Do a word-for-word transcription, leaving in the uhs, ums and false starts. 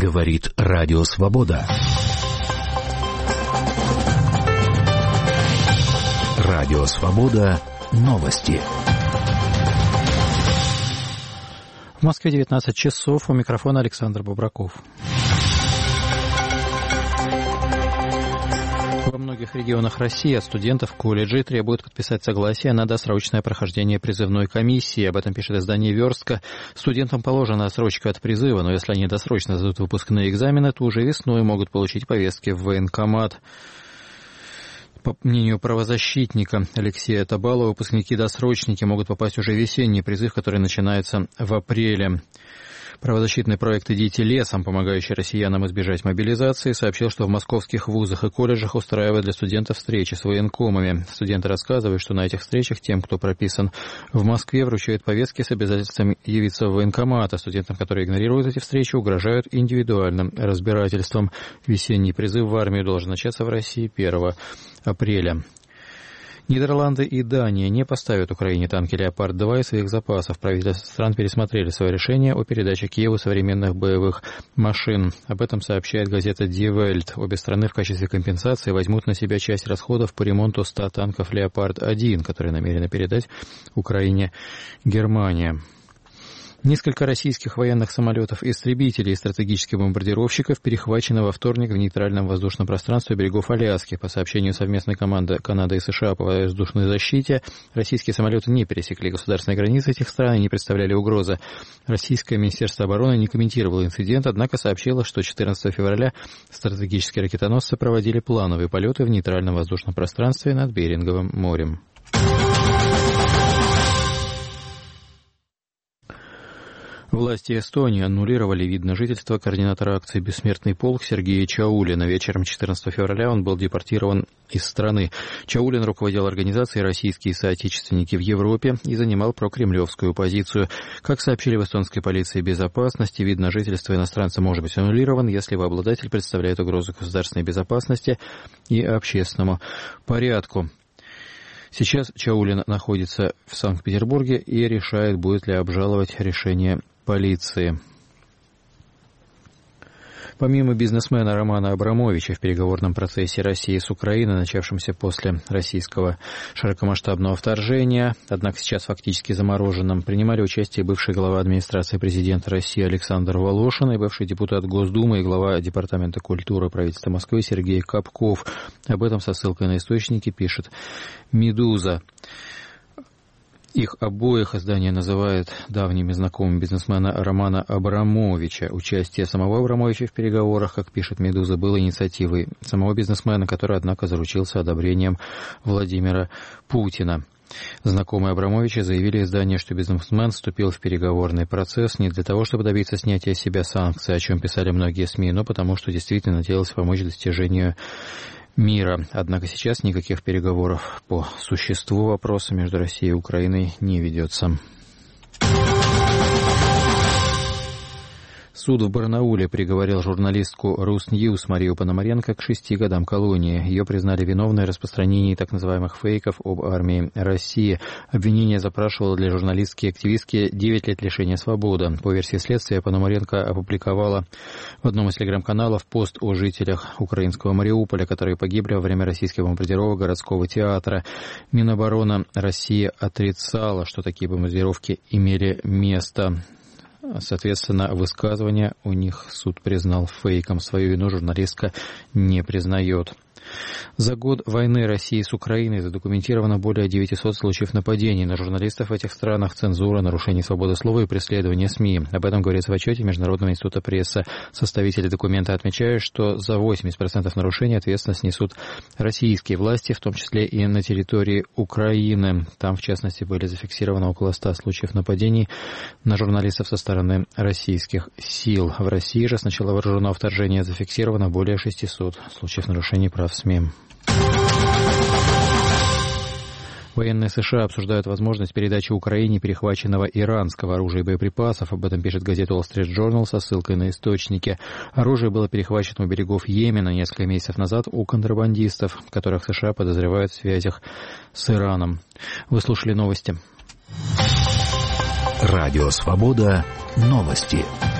Говорит Радио Свобода. Радио Свобода. Новости. В Москве девятнадцать часов. У микрофона Александр Бобраков. Во многих регионах России от студентов колледжей требуют подписать согласие на досрочное прохождение призывной комиссии. Об этом пишет издание «Верстка». Студентам положена отсрочка от призыва, но если они досрочно сдадут выпускные экзамены, то уже весной могут получить повестки в военкомат. По мнению правозащитника Алексея Табалова, выпускники-досрочники могут попасть уже в весенний призыв, который начинается в апреле. Правозащитный проект «Идите лесом», помогающий россиянам избежать мобилизации, сообщил, что в московских вузах и колледжах устраивают для студентов встречи с военкомами. Студенты рассказывают, что на этих встречах тем, кто прописан в Москве, вручают повестки с обязательством явиться в военкомат, а студентам, которые игнорируют эти встречи, угрожают индивидуальным разбирательством. Весенний призыв в армию должен начаться в России первого апреля. Нидерланды и Дания не поставят Украине танки «Леопард-два» из своих запасов. Правительства стран пересмотрели свое решение о передаче Киеву современных боевых машин. Об этом сообщает газета Die Welt. Обе страны в качестве компенсации возьмут на себя часть расходов по ремонту ста танков «Леопард-один», которые намерены передать Украине Германия. Несколько российских военных самолетов-истребителей и стратегических бомбардировщиков перехвачено во вторник в нейтральном воздушном пространстве берегов Аляски. По сообщению совместной команды Канады и США по воздушной защите, российские самолеты не пересекли государственные границы этих стран и не представляли угрозы. Российское Министерство обороны не комментировало инцидент, однако сообщило, что четырнадцатого февраля стратегические ракетоносцы проводили плановые полеты в нейтральном воздушном пространстве над Беринговым морем. Власти Эстонии аннулировали вид на жительство координатора акции «Бессмертный полк» Сергея Чаулина. Вечером четырнадцатого февраля он был депортирован из страны. Чаулин руководил организацией «Российские соотечественники в Европе» и занимал прокремлевскую позицию. Как сообщили в эстонской полиции безопасности, вид на жительство иностранца может быть аннулирован, если его обладатель представляет угрозу государственной безопасности и общественному порядку. Сейчас Чаулин находится в Санкт-Петербурге и решает, будет ли обжаловать решение полиции. Помимо бизнесмена Романа Абрамовича в переговорном процессе России с Украиной, начавшемся после российского широкомасштабного вторжения, однако сейчас фактически замороженном, принимали участие бывший глава администрации президента России Александр Волошин и бывший депутат Госдумы и глава Департамента культуры правительства Москвы Сергей Капков. Об этом со ссылкой на источники пишет «Медуза». Их обоих издание называет давними знакомыми бизнесмена Романа Абрамовича. Участие самого Абрамовича в переговорах, как пишет «Медуза», было инициативой самого бизнесмена, который, однако, заручился одобрением Владимира Путина. Знакомые Абрамовича заявили изданию, что бизнесмен вступил в переговорный процесс не для того, чтобы добиться снятия с себя санкций, о чем писали многие СМИ, но потому что действительно надеялся помочь достижению мира. Однако сейчас никаких переговоров по существу вопроса между Россией и Украиной не ведется. Суд в Барнауле приговорил журналистку Русньюз Марию Пономаренко к шести годам колонии. Ее признали виновной в распространении так называемых фейков об армии России. Обвинение запрашивало для журналистки и активистки девять лет лишения свободы. По версии следствия, Пономаренко опубликовала в одном из телеграм-каналов пост о жителях украинского Мариуполя, которые погибли во время российских бомбардировок городского театра. Минобороны России отрицала, что такие бомбардировки имели место. Соответственно, высказывание у них суд признал фейком. Свою вину журналистка не признает. За год войны России с Украиной задокументировано более девятисот случаев нападений на журналистов в этих странах, цензура, нарушение свободы слова и преследование СМИ. Об этом говорится в отчете Международного института прессы. Составители документа отмечают, что за восемьдесят процентов нарушений ответственность несут российские власти, в том числе и на территории Украины. Там, в частности, были зафиксированы около ста случаев нападений на журналистов со стороны российских сил. В России же с начала вооруженного вторжения зафиксировано более шестисот случаев нарушений прав СМИ. Военные США обсуждают возможность передачи Украине перехваченного иранского оружия и боеприпасов. Об этом пишет газета Wall Street Journal со ссылкой на источники. Оружие было перехвачено у берегов Йемена несколько месяцев назад у контрабандистов, которых США подозревают в связях с Ираном. Вы слушали новости. Радио «Свобода». Новости.